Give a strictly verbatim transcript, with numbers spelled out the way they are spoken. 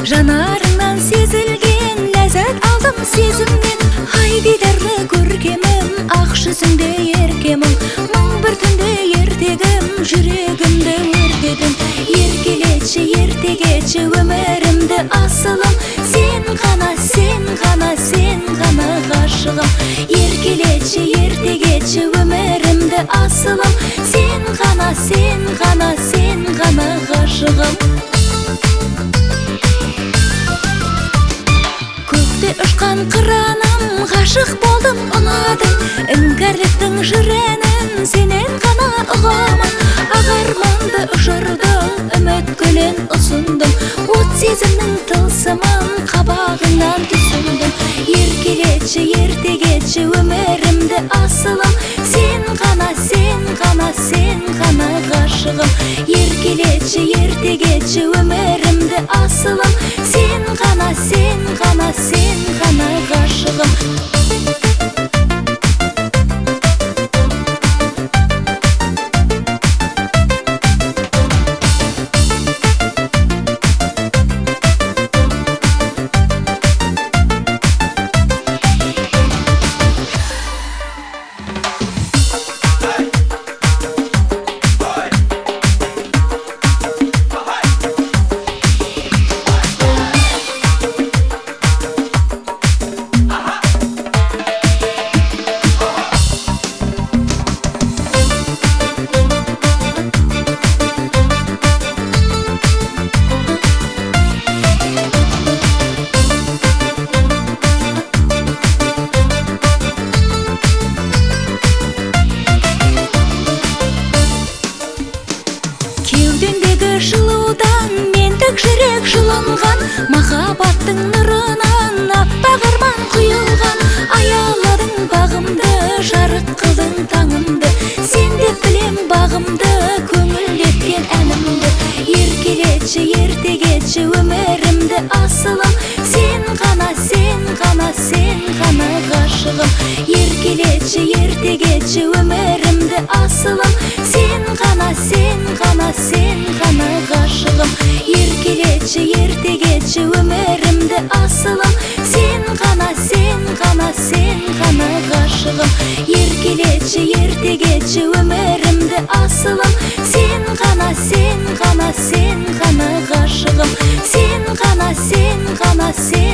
жанарыңнан сезілген ләззат алдым сезімнен. Ай дидарлы көркемім, ақ жүзіңде еркемім, мың бір түнде ертегім, жүрегімді өртедің. Еркелетші ертегетші өмірімді асылым, сен ғана, сен ғана, сен ғана ғашығым. Еркелетші ертегетші өмірімді асылым, сен ғана, сен ғана, сен ғана ғашығым. Көкте ұшқан қыраным, ғашық болдым, ұнадың. Іңкәрліктің жүренін сенен ғана ұғамын. Ағарманды ұшырдың, үміт гүлін ұсындым. От сезімнің тылсымын қабағыңнан түсіндім. Еркелетші ертегетші өмірімді асылым, сен ғана, сен ғана, сен ғана ғашығым. Еркелетші ертегетші өмірімді асылым, сен ғана, сен ғана, сен ғана ғашығым. Кеудендегі жылудан мендік жүрек жылынған, махаббаттың нұрынан аппақ арман құйылған. Аяладың бағымды, жарық қылдың таңымды, сен деп білем бағымды, көңілдеткен әнімді. Еркелетші ертегетші өмірімді асылым, сен ғана, сен ғана, сен ғана ғашығым. Еркелетші ертегетші өмірімді асылым, сен ғана, сен ғана, сен ғана ғашығым. Еркелетші ертегетші өмірімді асылым, сен ғана, сен ғана, сен ғана ғашығым. Еркелетші ертегетші өмірімді асылым, сен ғана, сен ғана, сен ғана ғашығым. Сен ғана, сен ғана, сен